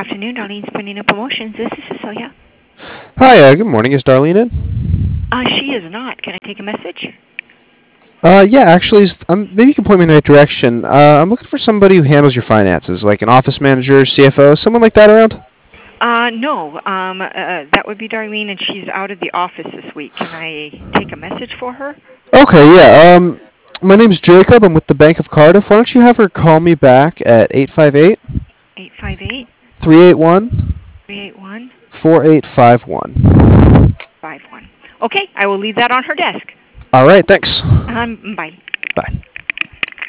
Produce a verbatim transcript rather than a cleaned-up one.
afternoon, Darlene Spinino Promotions. This is Cecilia. Hi, uh, good morning. Is Darlene in? Uh, she is not. Can I take a message? Uh, yeah, actually, s- um, maybe you can point me in the right direction. Uh, I'm looking for somebody who handles your finances, like an office manager, C F O, someone like that around? Uh, no. Um, uh, that would be Darlene, and she's out of the office this week. Can I take a message for her? Okay, yeah. Um, my name's Jacob. I'm with the Bank of Cardiff. Why don't you have her call me back at eight five eight, Eight five eight three eight one, three eight one four eight five one. five one. Okay, I will leave that on her desk. All right, thanks. Um, bye. Bye.